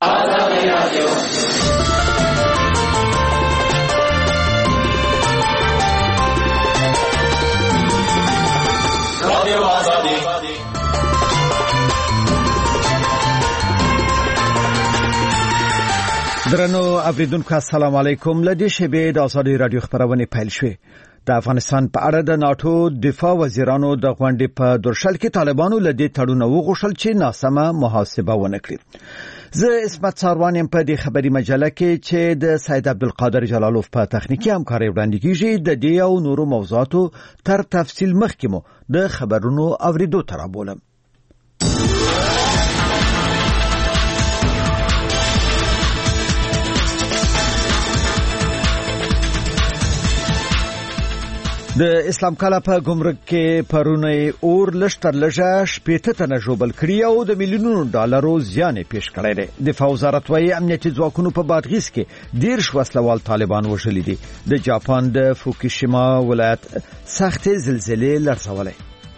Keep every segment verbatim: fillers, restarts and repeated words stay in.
آزادی رادیو رادیو آزادی. درنو اوریدونکو السلام علیکم. لدې شبې د آزادی رادیو خبرونه پیل شوه. د افغانستان په اړه د ناتو دفاع وزیرانو د غونډې په درشل کې طالبانو لدې تړون وغوښتل چې ناسمه محاسبه ونه کړي. زه اسمت ساروان يم په دې خبري مجله کې چې د سید عبدالقادر جلالوف په تخنیکی همکاري وړاندې کیږي. د دې او نورو موضوعاتو تر تفصیل مخکې مو د خبرونو اوریدو تر بولم. د اسلام کاله په ګمرک کې پرونه اور لشتر لږه شپېته تنه ژوبل کړي او د میلیونونو ډالرو زیان پیښ کړی دی. دفاع وزارت وايي امنیتي ځواکونو په بادغیس کې ډېر وسلوال طالبان وژلي دي. د جاپان د فوکوشیما ولایت سختې زلزلې لړزولې.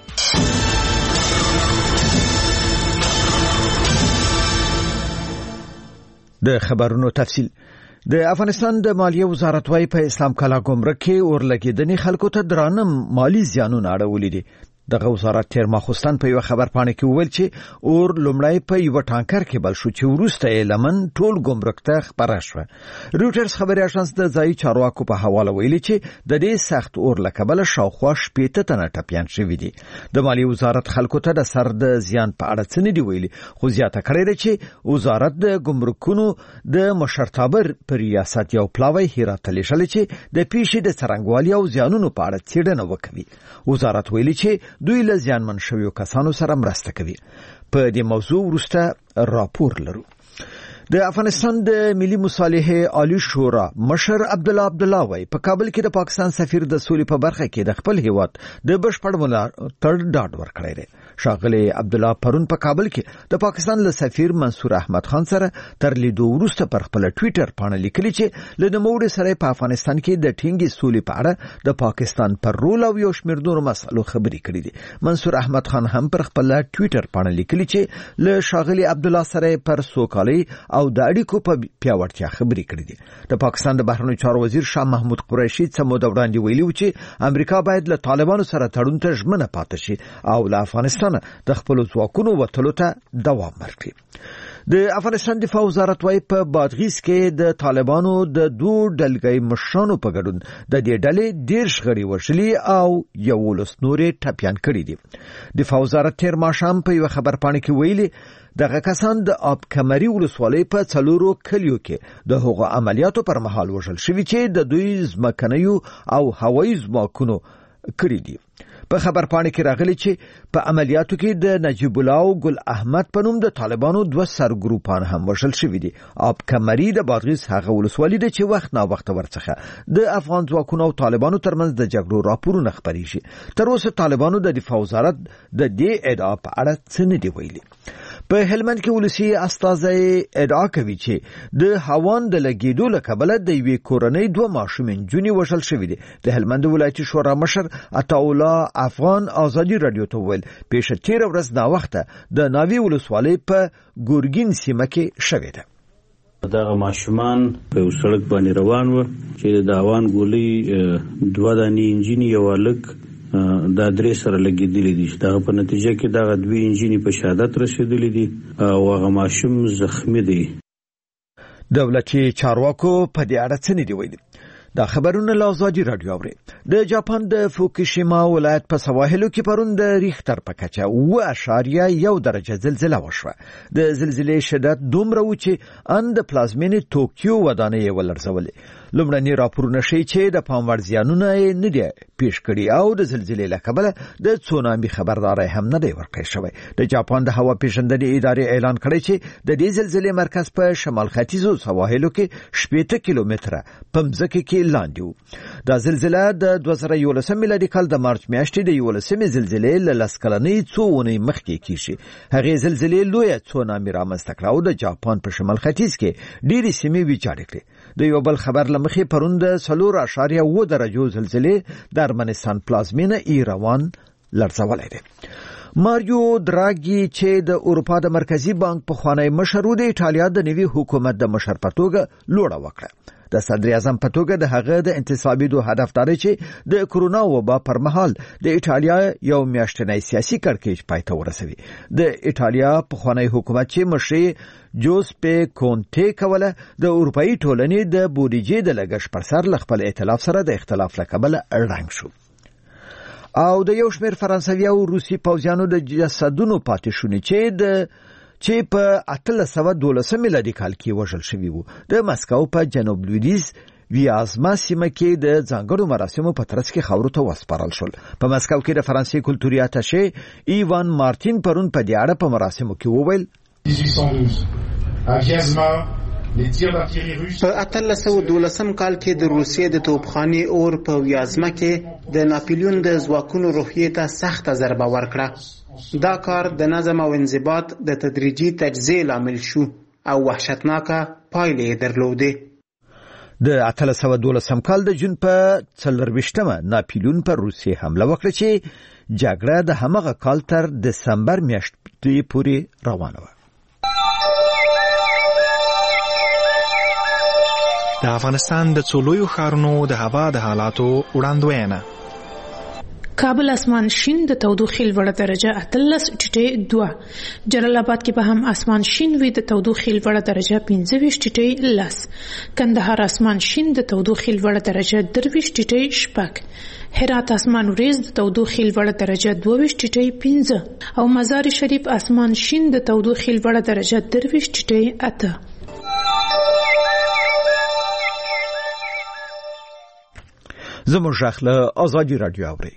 د خبرونو تفصیل. د افغانستان د مالیه وزارت وايي په اسلام کاله ګمرک کې اورلګیدنې خلکو ته درانه مالی زیانونه اړولې دي. دغه وزارت تیر ماخوستان په یو خبر پاڼه کې وویل چې اور لومړی په یو ټانکر کې بل شو چې وروسته یې لمن ټول ګمرک ته خبره شوه. روټرز خبري اژانس د ځایي چارواکو په حواله ویلي چې د دې سخت اور له کبله شاوخوا شپېته تنه ټپيان شوي دي. د مالیه وزارت خلکو ته د سر د زیان په اړه څه نه دی ویلي، خو زیاته کړې ده چې وزارت د ګمرکونو د مشرتابه پر ریاست یو پلاوی هرات لېږلی چې د پیښې د څرنګوالي او زیانونو په اړه څېړنه وکړي. وزارت ویلي چې دوی له زیانمن شویو کسانو سره مرسته کوي. په دې موضوع وروسته راپور لرو. د افغانستان د ملي مصالحې عالی شورا مشر عبد الله عبد الله وايي په کابل کې د پاکستان سفیر د سولې په برخه کې د خپل هیواد د بشپړ ملاتړ ډاډ ورکړی دی. شاغلی عبد الله پرون په کابل کې د پاکستان له سفیر منصور احمد خان سره تر لیدو وروسته پر خپل ټوئیټر باندې لیکلي چې له نوموړي سره په افغانستان کې د ټینګي سولې په اړه د پاکستان پر رول او یو شمېر نورو مسلو خبرې کړې دي. منصور احمد خان هم پر خپل ټوئیټر باندې لیکلي چې له شاغلی عبد الله سره پر سوکالي او د اړیکو په پیاوړتیا خبرې کړې دي. د پاکستان د بهرنیو چارو وزیر شاه محمود قریشي څه موده وړاندې ویلي و چې امریکا باید له طالبانو سره تړون ته ژمنه پاتې شي او له افغانستان د خپل ځواکونو وټلو ته دوام ورکړي. د افغانستان دفاع وزارت وايي په بادغیس کې د طالبانو د دوه ډلګۍ مشرانو په ګډون د دې ډلې ډېر شغړې وشلي او یو لس نورې ټپيان کړي دي. دفاع وزارت تیر ماښام په یو خبر پاڼه کې ویلي دغه کسان د اب کمري ولسوالۍ په څلورو کلیو کې د هغو عملیاتو پر مهال وژل شوي چې د دوی ځمکنیو او هوایي ځواکونو کړي دي. په خبر پاڼه کې راغلي چې په عملیاتو کې د نجیب الله او ګل احمد په نوم د طالبانو دوه سرګروپان هم وژل شوي دي. اب کمري د بادغیس هغه ولسوالۍ ده چې وخت نا وخت ورڅخه د افغان ځواکونو او طالبانو ترمنځ د جګړو راپورونه خپرېږي. تر اوسه طالبانو د دفاع وزارت د دې ادعا په اړه څه نه دی ویلي. په هلمند کې ولسی استازي ادعا کوي چې د هاوان د لګیدو له کبله د یوې کورنۍ دوه ماشومان جونې وژل شوې دي. د هلمند ولایتي شورا مشر عطاالله افغان آزادی رادیو ته ویل پیښه تیر ورځ نا وخته د ناوی ولسوالۍ په ګورګین سیمه کې شوې ده. دغه ماشومان په سړک باندې روان و چې د هاوان ګولۍ دوه دانې انجین یو الک دا درې سره لګیدلې دي. دا په نتیجه کې دا دوی انجینی په شهادت رسیدلې دي او هغه ماشوم زخمی دی. دولتي چارواکو په دې اړه څه نه دی ویلي. دا خبرونه له آزادی رادیو اوري. د جاپان د فوکوشیما ولایت په سواحلو کې پرون د ریختر په کچه اوه اعشاریه یو درجه زلزله وشوه. د زلزلې شدت دومره و چې ان د پلازمینې توکیو ودانۍ ولړزولې. لومړني راپورونه ښیي چې د پام وړ زیانونه یې نه دي پیښ کړي او د زلزلې له کبله د تسونامي خبرداری هم نه دی ورکړی شوی. د جاپان د هوا پیژندنې ادارې اعلان کړی چې د دې زلزلې مرکز په شمال ختیځو سواحلو کې شپېته کیلومتره په مځکه کې لاندې و. دا زلزله د دوه زره یولسم میلادي کال د مارچ میاشتې د یولسمې زلزلې له لس کلنۍ څو اونۍ مخکې کیږي. هغې زلزلې لویه تسونامي رامنځته کړه او د جاپان په شمال ختیځ کې ډېرې سیمې ویجاړې کړې. د یو بل خبر له مخې پرون د څلور اعشاریه اوه درجو زلزلې د ارمنستان پلازمینه ایروان لړزولی دی. ماریو دراګي چې د اروپا د مرکزی بانک په خوانی مشر و د ایټالیا د نوي حکومت د مشر په توګه لوړه وکړه. د صدر اعظم په توګه د هغه د انتصابېدو هدف دی چې د کرونا وبا پر مهال د ایټالیا یو میاشتنی سیاسي کړکېچ پای ته ورسوي. د ایټالیا په خوانی حکومت چې مشر جوزپه کونټه کوله د اروپאי ټولنې د بودیجې د لګښت پر سر ل خپل ائتلاف سره د اختلاف لکبل رنګ شو. او د یو شمېر فرانسوي او روسي پوځیانو د جسدونو پاتې شونې چې د چې په اتلس سوه دولس میلادي کال کې وژل شوی وو د مسکو په جنوب لویدیز ویازما سیمه کې د ځانګړو مراسمو په ترڅ کې خاورو ته وسپارل شول. په مسکو کې د فرانسې کلتوري اتاشه ایوان مارتین پرون په دې اړه په مراسمو کې وویل په اتلس سوه دولسم کال کې د روسیې د توپخانې اور په ویازما کې د ناپلیون د ځواکونو روحیې ته سخته ضربه ورکړه. دا کار د نظم او انضباط د تدریجي تجزیه لامل شو او وحشتناکه پایلې درلودې. د اتلس سوه دولسم کال د جون په څلرویشتمه ناپلیون پر روسیې حمله وکړه چې جګړه د همغه کال تر دسمبر میاشتې پورې روانه وه. د افغانستان د څلورو ښارونو د هوا د حالاتو وړاندوینه. کابل اسمان شین د تودوخې لوړه درجه اتلس ټیټې دوه. جلال آباد کې به هم اسمان شین وي د تودوخې لوړه درجه پنځه ویشت ټیټې لس. کندهار اسمان شین د تودوخې لوړه درجه درویشت ټیټې شپږ. هرات اسمان وریځ د تودوخې لوړه درجه دوه ویشت ټیټې پنځه او مزار شریف اسمان شین د تودوخې لوړه درجه درویشت ټیټې اته. زموږ ژغله آزادي رادیو اوري.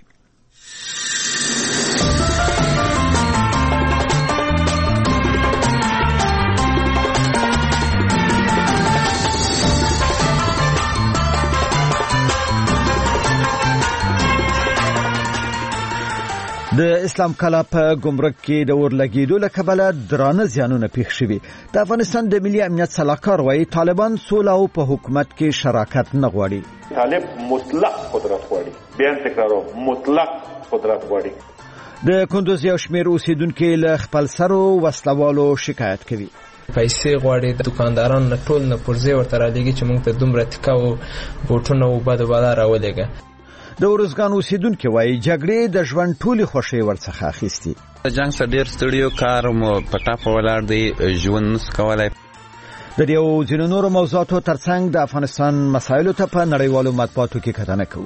د اسلام کلا په ګمرک کې د اورلګیدو له کبله درانه زیانونه پیښ شوي. د افغانستان د ملي امنیت سلاکار وايي طالبان سوله او په حکومت کې شراکت نه غواړي. طالب مطلق قدرت غواړي. بیان تکرارو مطلق قدرت غواړي. د کندوز یو شمېر اوسیدونکو له خپل سرو وسلوالو شکایت کوي. پیسې غواړي د دکاندارانو ټول نه پرځې ورته رالیږي چې موږ ته دومره تکه او بوټونه او بد بالا راولېږه. د ورزګان اوسیدونکو وايي جګړې د ژوند ټولي خوشي ورڅخه اخیستي. د جنگ سره ډېر ستړیو کار مو پټا په ولاړ دی ژوند نس کولای. د یو ځینو نورو موضوعاتو ترڅنګ د افغانستان مسایلو ته په نړیوالو مطبوعاتو کې کتنه کوو.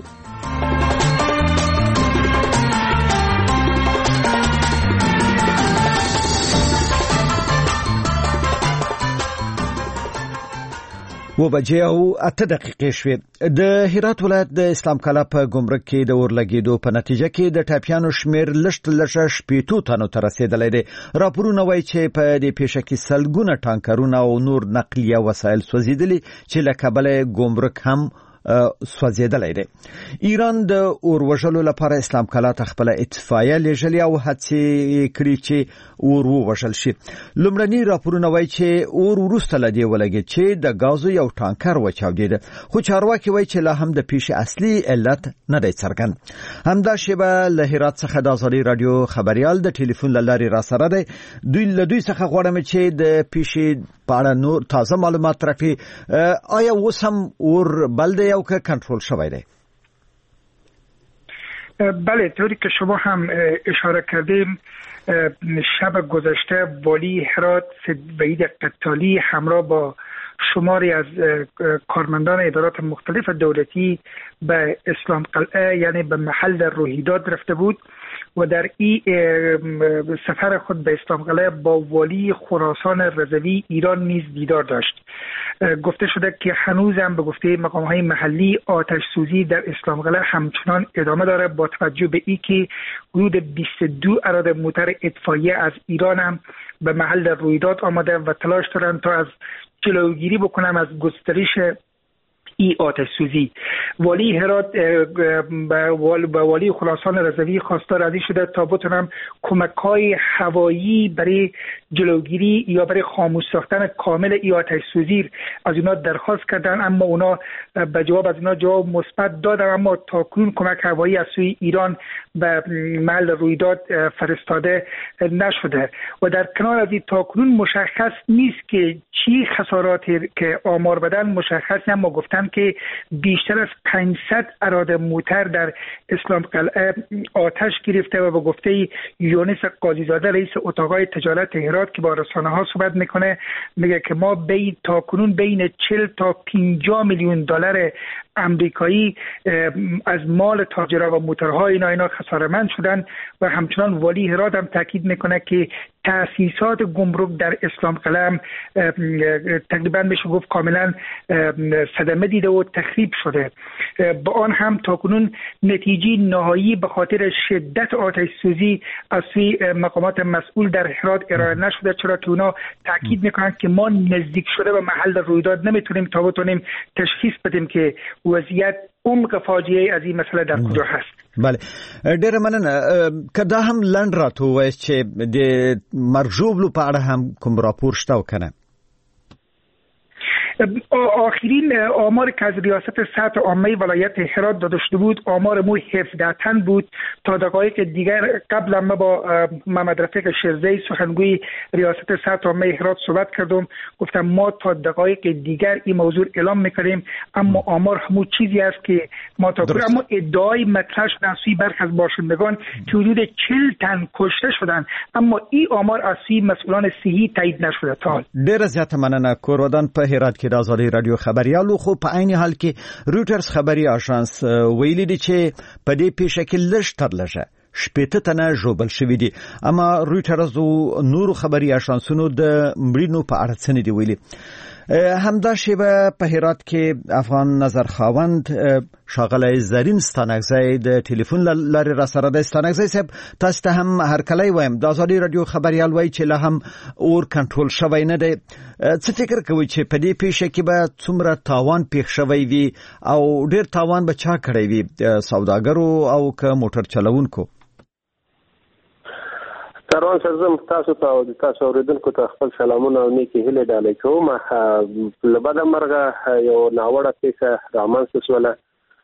و بجې او اته دقیقې شوې. د هرات ولایت د اسلام کلا په ګمرک کې د اورلګیدو په نتیجه کې د ټاپیانو شمیر لشت لشه شپېتو تنو ته رسیدلی دی. راپورونه وایي چې په دې پیښه کې سلګونه ټانکرونه او نور نقلیه وسایل سوځېدلي چې له کبله ګمرک هم سوځېدلی دی. ایران د اور وژلو لپاره اسلام کلا ته خپل اتفاقیه لېږلې او هڅې کړې چې اور ووژل شي. لومړني راپورونه وایي چې اور وروسته له دې ولګېد چې د غازو یو ټانکر وچاودېده، خو چارواکي وایي چې لا هم د پیښې اصلي علت نه دی څرګند. همدا شیبه له هرات څخه د آزادي رادیو خبريال د ټلیفون له لارې را سره دی. دوی له دوی څخه غواړم چې د پیښې په اړه نور تازه معلومات راکړي. آیا اوس هم اور بل دی او که کنترل شوی دی؟ بله، طوری که شما هم اشاره کردیم شب گذشته والی هرات وحید قتالی همراه با شماری از کارمندان ادارات مختلف دولتی به اسلام قلعه یعنی به محل روحیداد رفته بود و در این سفر خود به اسلام قلعه با والی خراسان رضوی ایران نیز دیدار داشت. گفته شده که هنوزم به گفته مقام‌های محلی آتش سوزی در اسلام قلعه همچنان ادامه داره با توجه به اینکه حدود بیست و دو اراده موتر اطفائیه از ایران هم به محل رویداد آمده و تلاش دارن تا از جلوگیری بکنم از گسترش ای آتش سوزی. والی هرات به والی خراسان رضوی خواستار ازی شده تا بتونم کمک‌های هوایی برای جلوگیری یا برای خاموش ساختن کامل ای آتش سوزی از اینا درخواست کردن، اما اونا به جواب از اینا جواب مثبت دادن، اما تاکنون کمک هوایی از سوی ایران به محل رویداد فرستاده نشده و در کنار از این تاکنون مشخص نیست که چی خساراتی که آمار بدن مشخص، اما گفتن که بیشتر از پانصد اراده موتر در اسلام قلعه آتش گرفته و به گفته یونس قاضیزاده رئیس اتاقای تجارت هرات که با رسانه ها صحبت میکنه میگه که ما بین تاکنون بین چهل تا پنجاه میلیون دلار امریکایی از مال تاجرها و موترهای اینا اینا خساره‌مند شدن و همچنان والی هرات هم تاکید میکنه که تأسیسات گمرک در اسلام قلعه تقریبا میشه گفت کاملا صدمه دیده و تخریب شده. با آن هم تاکنون نتیجه نهایی به خاطر شدت آتش سوزی از سوی مقامات مسئول در هرات ارائه نشده، چرا که اونا تاکید میکنن که ما نزدیک شده به محل رویداد نمیتونیم تا بتونیم تشخیص بدیم که وضعیت عمق فاجعه از این مسئله در کجا هست. بله ډیره مننه. که دا هم لنډ راته ووایاست چې د مرګ ژوبلو په اړه هم کوم راپور شته او که نه؟ آخرین آمار که از ریاست سطح عامه ولایت هرات داده شده بود آمار مو هفده تن بود. تا دقایق دیگر قبل ما با محمد رفیق شیرزی سخنگوی ریاست سطح عامه هرات صحبت کردم، گفتم ما تا دقایق دیگر این موضوع اعلام میکنیم، اما آمار همون چیزی است که ما تا کنیم. اما ادعای مطرح شده از سوی برخی از باشندگان که حدود چهل تن کشته شدن، اما این آمار از سوی مسئولان صحی تایید نشده تا حال. ډیره زیاته مننه. کورودان په هرات کې د ازادي رادیو خبريالو خو په عین حال کې روټرز خبري آژانس ویلي دي چې په دې پیښه کې لږ تر لږه شپېته تنه ژوبل شوي دي، اما روټرز او نورو خبري آژانسونو د مړینو په اړه څه نه دي ویلي. همدا شیبه په هرات کې افغان نظر خاوند ښاغلی زرین ستانکزی د ټلیفون لارې را سره د ستانکزی صاحب تاسو ته هم هرکلی وایم. د ازادي رادیو خبریال وایي چې لا هم اور کنټرول شوی نه دی. څه فکر کوئ چې په دې پیښه کې به څومره تاوان پیښ شوی وي او ډیر تاوان به چا کړی وي، سوداګرو او که موټر چلوونکو؟ کاروان سرزم تاسو ته او تاسو اوریدونکو ته خپل سلامونه او نیکی هیله ډالۍ کوم. له بده مرغه یو ناوړه پیښه رامنځته شوله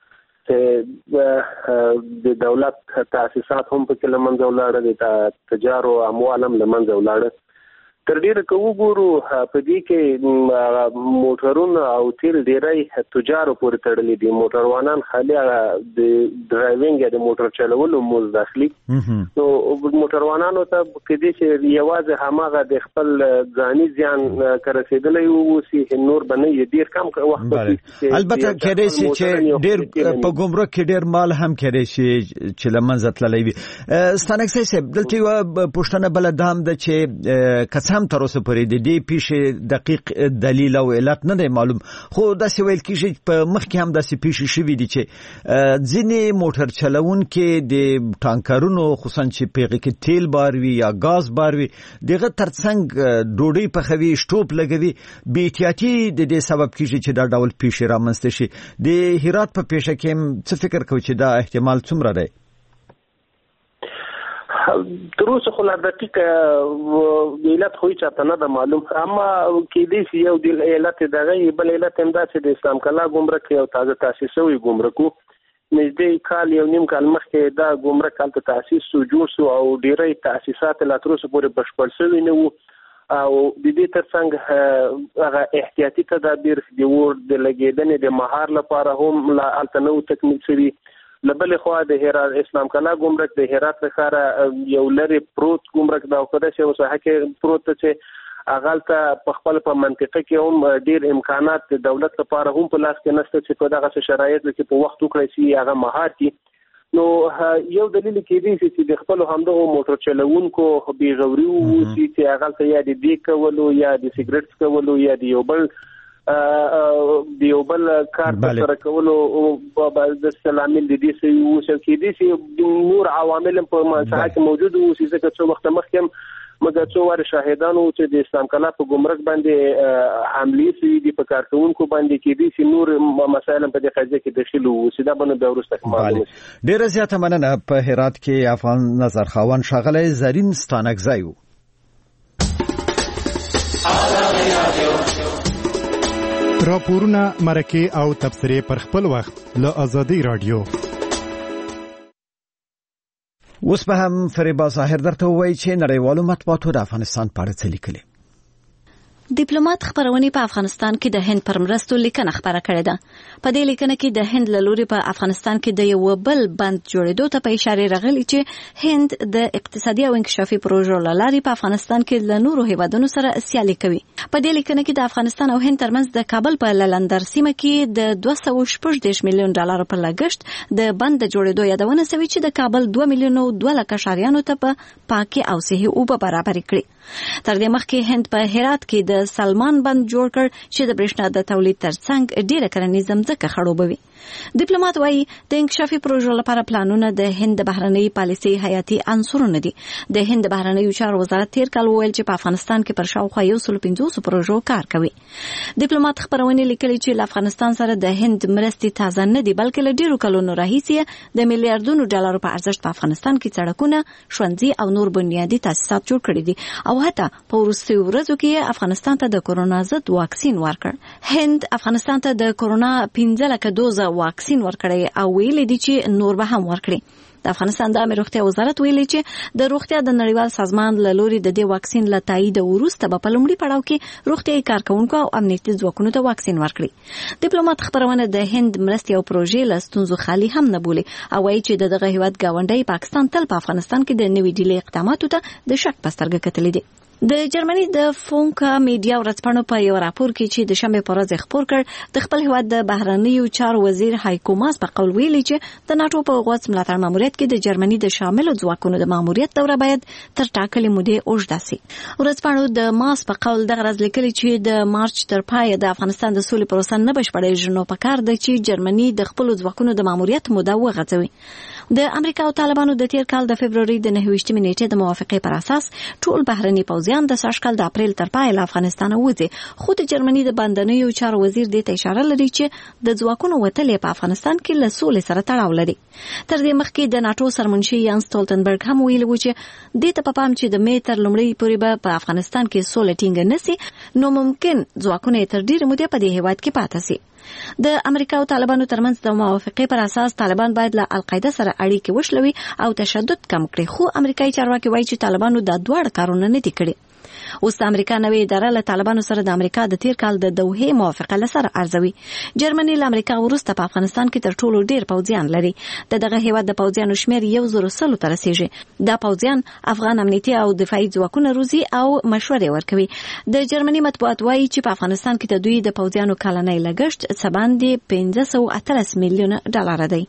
چې د دولت تاسیسات هم پکې له منځه ولاړه، د تجارو اموال هم له منځه ولاړه. تر ډیره که وګورو په دې کې موټرونه او تیل ډیری تجارو پورې تړلي دي. موټروانان خالي د ډرایوینګ یا د موټر چلولو مزد اخلي. نو موټروانانو ته کېدای شي یوازې هماغه د خپل ځاني زیان که رسېدلی واوسي، نور به نه یې ډېر کم وخت. البته کېدای شي چې ډېر په ګمرک کې ډېر مال هم کېدای شي چې له منځه تللی وي. ستانکزی صاحب دلته یوه پوښتنه بله دا هم ده چې که هم تر اوسه پورې د دې پیښې دقیق دلیل او علت نه دی معلوم، خو داسې ویل کېږي په مخکې هم داسې پیښې شوي دي چې ځینې موټر چلوونکي د ټانکرونو خصوصا چې په هغې کې تیل بار وي یا ګاز بار وي د هغه تر څنګ ډوډۍ پخوي، شټوپ لګوي. بې احتیاطي د دې سبب کېږي چې دا ډول پیښې رامنځته شي. د هرات په پیښه کې هم څه فکر کوئ چې دا احتمال څومره دی؟ تر اوسه خو لا دقیق علت خو هیچا ته نه ده معلوم، اما کېدای شي یو د علت دغه بل علت هم دا چې د اسلام کلا ګمرک یو تازه تاسیس شوی ګمرک و. نږدې کال یو نیم کال مخکې دا ګمرک هلته تاسیس شو، جوړ شو او ډېری تاسیسات لا تر اوسه پورې بشپړ شوي نه وو. او د دې تر څنګ هغه احتیاطي تدابیر د اور د لګېدنې د مهار لپاره هم لا هلته نه و تکمیل شوي. لبل خوا د هرات اسلام کلا ګمرک د هرات لخوا یو لري پروت ګمرک دا خدای چې وسه کې پروت چې اغالته په خپل په منطقه کې هم ډیر امکانات د دولت لپاره هم په لاس کې نشته چې په دغه شرایط کې په وخت وکړي چې هغه مهار کی. نو یو دلیل کې دی چې د خپل همدغه موټر چلوونکو بیغوري وو چې اغالته یا د دې کولو یا د سیګریټ کولو یا د یو بل دیو بل کار سره کولو د سلامل د دې سي او چې دې سي نور عوامل په مساحه کې موجود وو چې څه وخت مخکې مګر څو ور شاهدانو چې د اسلام کلا په ګمرک باندې حمله سي د په کارکونکو باندې کې دي چې نور مسایل په دې قضیه کې داخل وو چې دا باندې د ورسته معلومه ډیره زیاته مننه. په هرات کې افغان نظر خاوند ښاغلی زرین ستانکزی و. راپورونه مرکه او تبصره پر خپل وخت له آزادی رادیو. اوس به هم فریبا ظاهر درته وایي چې نړیوالو مطبوعاتو د افغانستان په اړه څه لیکلي. ډیپلوماټ خبرونه په افغانستان کې د هند پر مرستو لیکنه خبره کړې ده. په دې لیکنه کې د هند له لوري په افغانستان کې د یو بل بند جوړېدو ته په اشاره راغلي چې هند د اقتصادي او انکشافي پروژو لارې په افغانستان کې له نورو هیوادونو سره سیالي کوي. په دې لیکنه کې د افغانستان او هند ترمنځ د کابل په لندر سیمه کې د دوه سوه شپږ دېرش میلیون ډالر په لګښت د بند جوړېدو یادونه شوې چې د کابل دوه میلیون دوه لکه شهریانو ته په پاکي او صحي اوبه برابر کړي. تر دې مخکې هند په هرات کې د سلمان بند جوړ کړ چې د برېښنا د تولید ترڅنګ ډېره کرنیزه ځمکه خړوبوي. ډیپلوماټ وايي د انکشافي پروژو لپاره پلانونه د هند د بهرنۍ پالیسۍ حیاتي عنصرونه دي. د هند د بهرنیو چارو وزارت تیر کال وویل چې په افغانستان کې پر شاوخوا یو سل پنځوس پروژو کار کوي. ډیپلوماټ خبرونه لیکلي چې له افغانستان سره د هند مرستې تازه نه دي بلکې له ډیرو کلونو راهیسې د میلیارډونو ډالرو په ارزښت په افغانستان کې سړکونه، ښوونځي او نور بنیادي تاسیسات جوړ کړي دي او حتی په وروستیو ورځو کې افغانستان ته د کورونا ضد واکسین ورکړ. هند افغانستان ته د کورونا پنځه لکه دوزه واکسین ورکړي او ویلي دي چې نور به هم ورکړي. د افغانستان د عامه روغتیا وزارت ویلي چې د روغتیا د نړیوال سازمان له لوري د دې واکسین له تایید وروسته به په لومړي پړاو کې روغتیايي کارکونکو او امنیتي ځواکونو ته واکسین ورکړي. ډیپلوماټ خبرونه د هند مرستې او پروژې له ستونزو خالي هم نه بولي او وایي چې دغه هیواد ګاونډی پاکستان تل په افغانستان کې د نوي ډیلي اقداماتو ته د شک په سترګه کتلي دي. د جرمني د فونکا میډیا ورځپاڼو په یو راپور کې چې د شنبه په ورځ خبر کړ د خپل هیواد د بهرنیو چارو وزیر هایکو ماس په قول ویلي چې د ناتو په غوڅ ملاتړ ماموریت کې د جرمني د شاملو ځواکونو د ماموریت دوره باید تر ټاکلې مودې اوږده شي. ورځپاڼو د ماس په قول دغه ورځ لیکلي چې د مارچ تر پایه د افغانستان د سولې پروسه نه بشپړېږي نو پکار ده چې جرمني د خپل ځواکونو د ماموریت موده وغځوي. د امریکا او طالبانو د تیر کال د فبرवरी د نهه ویشتمې نیټې د موافقې پر اساس ټول بهرني پوځیان د سږ کال د اپریل تر پایه له افغانستان وځي، خو د جرمني د بندنیو چارو وزیر دې ته اشاره لري چې د ځواکونو وتل په افغانستان کې له سولې سره تړاو لري. تر دې مخکې د ناتو سرمنشي یان سټولټنبرګ هم ویلي و چې دې ته په پام چې د می تر لومړۍ پورې به په افغانستان کې سولې ټینګه نشي نو ممکن ځواکونه تر ډیرې مودې په دې هیواد کې پاتې شي. د امریکا او طالبانو ترمنځ د موافقې پر اساس طالبان باید له القاعده سره اړیکې وشلوي او تشدد کم کړي، خو امریکایي چارواکي وایي چې طالبانو دا دواړه کارونه نه دي کړي. اوس د امریکا نوې اداره له طالبانو سره د امریکا د تیر کال د دوحې موافقه لسره ارزوي. جرمني له امریکا وروسته په افغانستان کې تر ټولو ډیر پوځیان لري. د دغه هیواد د پوځیانو شمیر یو زر سلو ته رسیږي. دا پوځیان افغان امنیتي او دفاعي ځواکونه روزي او مشورې ورکوي. د جرمني مطبوعات وایي چې په افغانستان کې د دوی د پوځیانو کلنی لګښت څه باندې پنځه سوه اتلس میلیونه ډالر دی.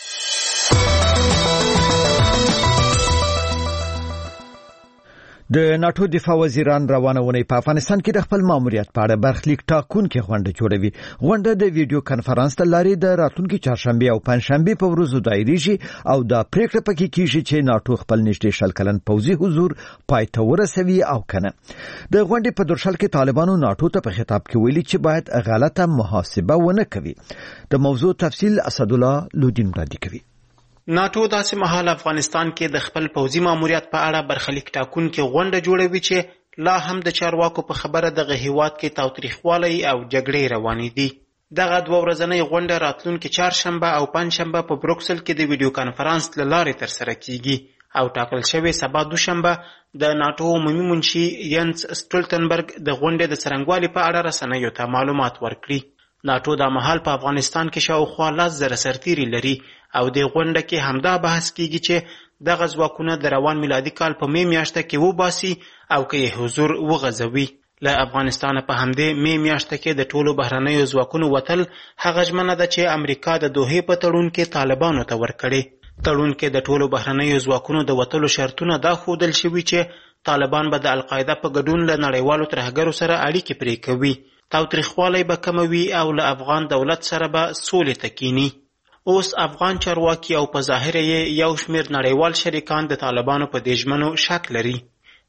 د ناتو دفاع وزیران روانه ونی په افغانستان کې د خپل ماموریت په اړه برخلیک ټاکونکي غونډه جوړوي. غونډه د ویډیو کانفرنس له لارې د راتلونکي چهارشنبه او پنځشنبه په ورځو دایریږي او دا پریکړه پکې کیږي چې ناتو خپل نږدې شل کلن پوځي حضور پای ته ورسوي او کنه. د غونډې په درشل کې طالبانو ناتو ته په خطاب کې ویلي چې باید غلطه محاسبه ونه کوي. د موضوع تفصیل اسدالله لودین را دي کوي. ناتو داسې مهال افغانستان کې د خپل پوځي ماموریت په اړه برخلیک ټاکونکي غونډه جوړوي چې لا هم د چارواکو په خبره دغه هیواد کې تاوتریخوالی او جګړې روانې دي. دغه دوه ورځنۍ غونډه راتلونکي چهارشنبه او پنځشنبه په بروکسل کې د ویډیو کانفرنس له لارې ترسره کیږي او ټاکل شوی سبا دوشنبه د ناتو عمومي منشي ینس سټولټنبرګ د غونډې د څرنګوالي په اړه رسنیو ته معلومات ورکړي. ناتو دا مهال په افغانستان کې شاوخوا لس زره سرتیري لري او د غونډه کې همدا بحث کیږي چې دغه ځواکونه د روان میلادي کال په می میاشته کې وباسي او کې حضور وغځوي. له افغانستان په همدې می میاشته کې د ټولو بهرنیو ځواکونو وتل هغه ژمنه ده چې امریکا د دوحې په تړون کې طالبانو ته ورکړي. تړون کې د ټولو بهرنیو ځواکونو د وتلو شرطونه دا ښودل شوي چې طالبان به د القاعده په ګډون له نړیوالو ترهګرو سره اړیکې پرې کوي، تاوتریخوالی به کموي او له افغان دولت سره به سولې ته کینی. اوس افغان چارواکي او په ظاهر یې یو شمېر نړیوال شریکان د طالبانو په دې ژمنو شک لري.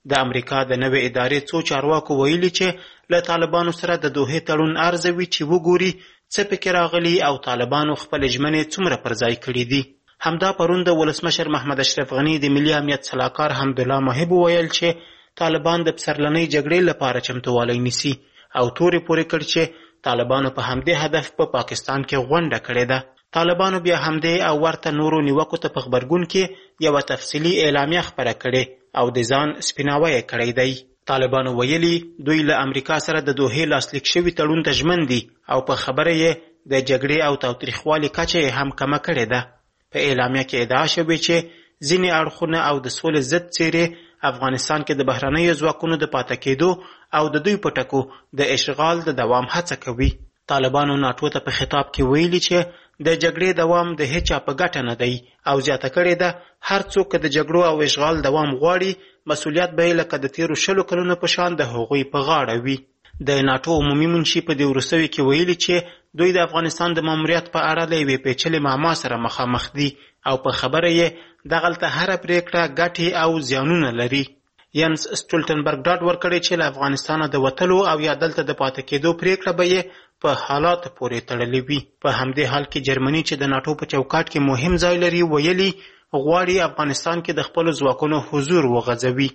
د امریکا د نوې ادارې څو چارواکو ویلي چې له طالبانو سره د دوحې تړون ارزوي چې وګوري څه پکې راغلي او طالبانو خپل ژمنې څومره پر ځای کړي دي. همدا پرون د ولسمشر محمد اشرف غنی د ملي امنیت سلاکار حمدالله محب ویل چې طالبان د پسرلنۍ جګړې لپاره چمتووالی نیسي او تورې پورې کړ چې طالبانو په همدې هدف په پا پاکستان کې غونډه کړې ده. طالبانو بیا همدې او ورته نورو نیوکو ته په خبرګون کې یوه تفصیلي اعلامیه خپره کړې او د ځان سپیناوی یې کړی دی. طالبانو ویلي دوی له امریکا سره د دوحې لاسلیک شوي تړون ته ژمن دي او په خبره یې د جګړې او تاوتریخوالي کچه یې هم کمه کړې ده. په اعلامیه کې ادعا شوې چې ځینې اړخونه او د سولې ضد څیرې افغانستان کې د بهرنیو ځواکونو د پاتې کېدو او د دوی په ټکو د اشغال د دوام هڅه کوي. طالبانو ناټو ته په خطاب کې ویلي چې د جګړې دوام د هیچا په ګټه نه دی او زیاته کړې ده هر څوک د جګړو او اشغال دوام غواړي مسؤلیت به یې لکه د تیرو شلو کلونو په شان د هغوی په غاړه وي. د ناټو عمومي منشي په دې وروستیو کې ویلي چې دوی د افغانستان د ماموریت په اړه له یوې پیچلې معما سره مخامخ دي او په خبره یې دغلته هره پریکړه ګټې او زیانونه لري. ینس سټولټنبرګ ډاډ ورکړی چې له افغانستانه د وتلو او یا دلته د پاتې کېدو پریکړه به یې په حالات پورې تړلې وي. په همدې حال کې جرمني چې د ناټو په چوکاټ کې مهم ځای لري ویلي غواړي افغانستان کې د خپلو ځواکونو حضور وغځوي.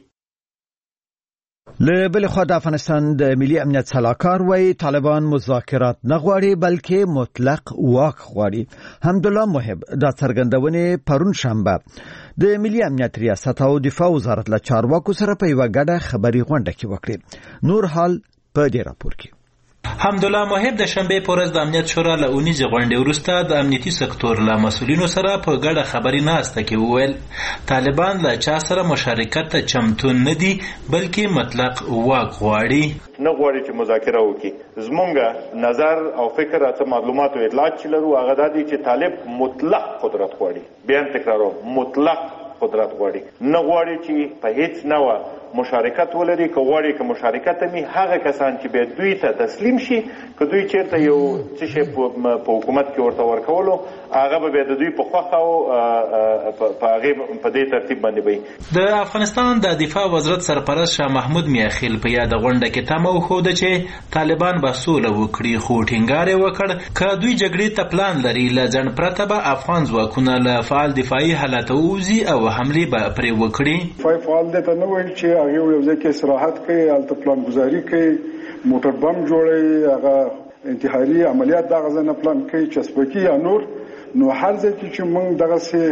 له بل خوا د افغانستان د ملي امنیت سلاکار وایي طالبان مذاکرات نه غواړي بلکې مطلق واک غواړي. حمدالله محب دا څرګندونې پرون شنبه د ملي امنیت ریاست او دفاع وزارت له چارواکو سره په یوه ګډه خبري غونډه کې وکړې. نور حال په دې راپور کې. حمدالله محب د شنبې په ورځ د امنیت شورا له اونیزې غونډې وروسته د امنیتي سکتور له مسؤلینو سره په ګډه خبري ناسته کې وویل طالبان له چا سره مشارکت ته چمتو نه دي بلکې مطلق واک غواړي. نه غواړي چې مذاکره وکړي. زمونږ نظر او فکر اته معلومات او اطلاعات چې لرو هغه دا دي چې طالب مطلق قدرت غواړي. بیا تکراروم مطلق قدرت غواړي. نه غواړي چې په هیڅ نوع مشارکت ولري که غواړي که مشارکت می هغه کسان چې به دوی ته تسلیم شي که دوی چیرته یو څه شی په حکومت کې ورته ورکولو هغه به د دوی په خوښه او په هغې په دې ترتیب باندې وي. د افغانستان د دفاع وزارت سرپرست شاه محمود میاخیل په یاده غونډه کې تمه وښوده چې طالبان به سوله وکړي خو ټینګار یې وکړ که دوی جګړې ته پلان لري له ځنډ پرته به افغان ځواکونه له فعال دفاعي حالت ووځي او حملې به پرې وکړي. فای فعال دی ته نه وایي چې هغه یو ځای کې استراحت کوي هلته پلان ګزاري کوي موټر بم جوړوي هغه انتحاري عملیات دغه ځای نه پلان کوي چسپکي یا نور نو هر ځای کې چې موږ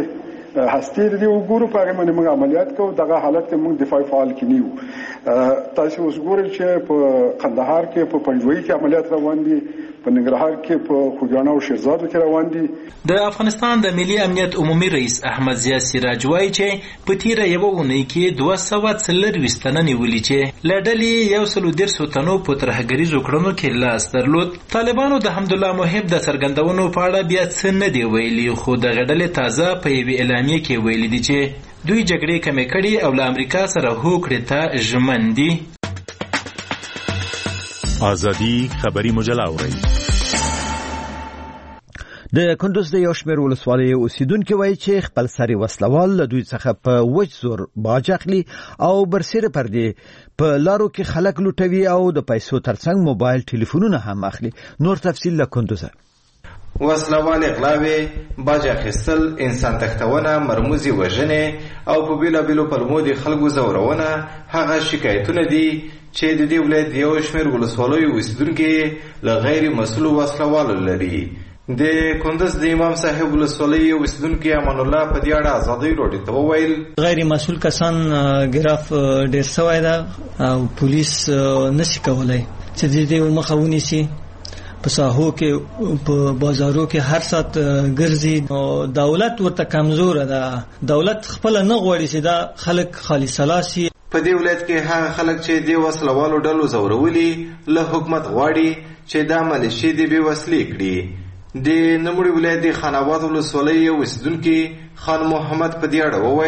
دغسې هستې دي وګورو په هغې باندې موږ عملیات کوو دغه حالت کې موږ دفاعي فعال کې نه یو. تاسې اوس ګورئ چې په قندهار کې په پنجوایي کې عملیات روان دي په ننګرهار کې په خوږیاڼو او شیرزادو کې روان دي. د افغانستان د ملي امنیت عمومي رئیس احمد ضیا سراج وایي چې په تیره یوه اونۍ کې دوه سوه څلرویشت تنه نیولي چې له ډلې یو سلو دېرشو تنو په ترهګریزو کړنو کې لاس درلود. طالبانو د حمدالله محب د څرګندونو په اړه بیا څه نه دی ویلي خو دغه ډلې تازه په یوې اعلامیه کې ویلي دي چې دوی جګړې کمې کړي او له امریکا سره هوکړې ته ژمن دي. آزادی خبری مجله اورئ. د کندوز د یو شمېر ولسوالۍ اوسیدونکي وایي چې خپل سري وسلوال له دوی څخه په وچ زور باج اخلي او برسېره پر دې په لارو کې خلک لوټوي او د پیسو ترڅنګ موبایل ټلیفونونه هم اخلي. نور تفصیل له کندوزه. وسلوال اغلاوي باج اخیستل انسان تختونه مرموزي وژنې او په بیلابیلو پلمو د خلکو زورونه هغه شکایتونه دي چې د دې ولایت یو شمېر ولسوالیو اوسیدونکي له غیر مسؤلو وسلوالو لري. د کندوز د امام صاحب ولسوالۍ اوسیدونکي امان الله په دې اړه ازادۍ راډیو ته وویل غیر مسؤل کسان ګراف ډېر سوی ده او پولیس نشي کولای چې د دې مخه ونیسي. په ساحو کې په بازارو کې هر سات ګرځي او دولت ورته کمزور ده. دولت خپل نه غواړي چې دا خلک خالي سلاسي. په دې ولایت کې هغه خلک چې د وسلوالو ډلو زورولي له حکومت غواړي چې دا ملیشي دې بې وسلې کړي. د نموړي ولایت د خان آباد ولسوالۍ اوسیدونکي خان محمد په دې اړه وویل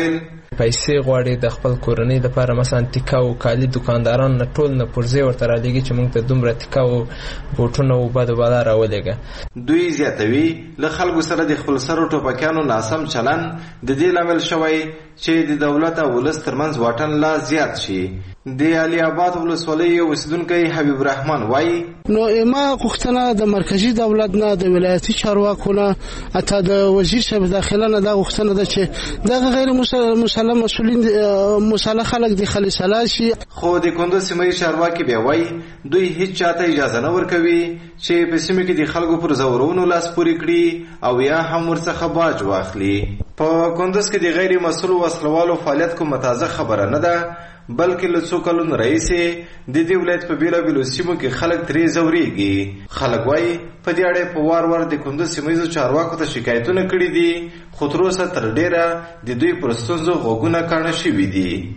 پیسې غواړي د خپل کورنۍ لپاره، مثلا ټیکا او کالي دکانداران نه ټول نه پرځې ورته رالیږي چې موږ ته دومره ټیکا او بوټونه او بد بالا راولېږه. دوی زیاتوي له خلکو سره د خپل سرو ټوپکیانو ناسم چلن د دې لامل شوی چې د دولت او ولس ترمنځ واټن لا زیات شي. د علي آباد ولسوالۍ اوسیدونکی حبیب الرحمن وایي نو ما غوښتنه د مرکزی دولت نه د ولایتي چارواکو نه اته د وزیر صاحب داخله نه دا غوښتنه ده چې دغه غیر مسلم مسؤلین مسله خلک د خلیصلا شي. خو د کندوز سیمې چارواکي بیا وایي دوی هیڅ چاته اجازه نه ورکوي چې په سیمه کې د خلکو پر زورونو لاس پوري کړي او یا هم ورڅخه باج واخلي. په کندوز کې د غیر مسؤل وسلوالو فعالیت کومه تازه خبره نه ده، بلکې له څو کلونو راهیسې د دې ولایت په بیلابیلو سیمو کې خلک ترې ځورېږي. خلک وایي په دې اړه په وار وار د کندوز سیمه چارواکو ته شکایتونه کړي دي، خو تر اوسه تر ډیره د دوی پر ستونزو غوږونه کاڼه شوي دي.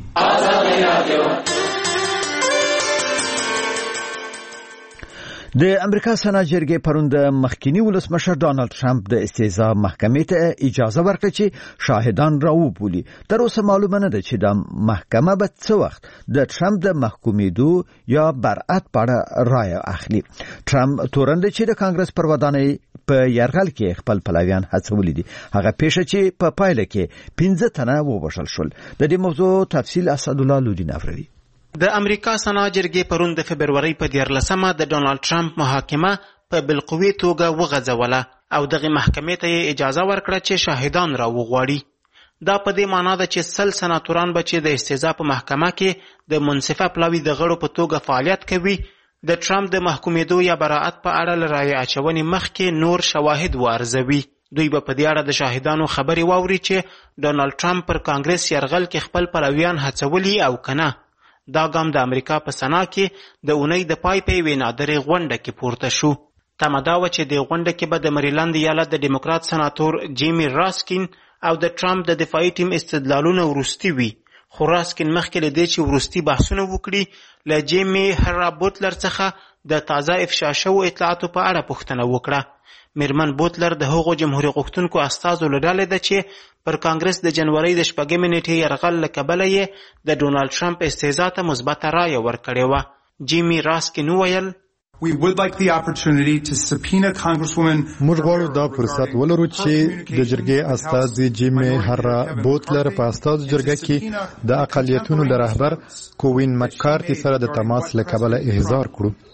د امریکا سنا جرګې پرون د مخکینی ولسمشر ډانلډ ټرمپ د استیضاح محکمې ته اجازه ورکړه چې شاهدان راوبولي. تر اوسه معلومه نه ده چې د محکمه به څه وخت د ټرمپ د محکومیدو یا برأت په اړه رایه اخلي. ټرمپ تورن چې د کانګرس پر ودانۍ په یرغل کې خپل پلویان هڅولي دي، هغه پیښه چې په پایله کې پنځه تنه ووژل شول. د دې موضوع تفصیل اسدالله لودین افریدي. د امریکا سنا جرګې پرون د فبرورۍ په دیارلسمه د ډونالد ټرمپ محاکمه په بالقوي توګه وغځوله او دغه محکمې ته یې اجازه ورکړه چې شاهدان را وغواړي. دا په دې معنی ده چې سل سناتوران به چې د استیضاح په محکمه کې د منصفه پلاوي د غړو په توګه فعالیت کوي د ټرمپ د محکومیدو یا براءت په اړه له رایې اچونې مخکې نور شواهد وارزوي. دوی به په دې اړه د شاهدانو خبرې واوري چې ډونالد ټرمپ پر کانګرس یرغل کې خپل پلویان هڅولي او کنه. دا ګام د امریکا په سنا کې د اونۍ د پای په یوې نادرې غونډه کې پورته شو. تمه دا وه چې د غونډه کې به د مریلند ایالت د ډیموکرات سناتور جیمی راسکین او د ټرمپ د دفاعي ټیم استدلالونه وروستي وي، خو راسکین مخکې له دې چې وروستي بحثونه وکړي له جیمی هرا بوتلر څخه د تازه افشا شوو اطلاعاتو په اړه پوښتنه وکړه. میرمن بوتلر د هغو جمهوریت غوښتونکو استازو له ډلې ده چې پر کانګرس د جنورۍ د شپږمې نیټې یرغل له کبله یې د ډونالد ټرمپ استیضاح ته مثبته رایه ورکړې وه. جیمی راسکین وویل موږ غواړو دا فرصت ولرو چې د جرګې استازي جیمی هرا بوتلر په استازو جرګه کې د اقلیتونو له رهبر کووین مکارتي سره د تماس له کبله احضار کړو.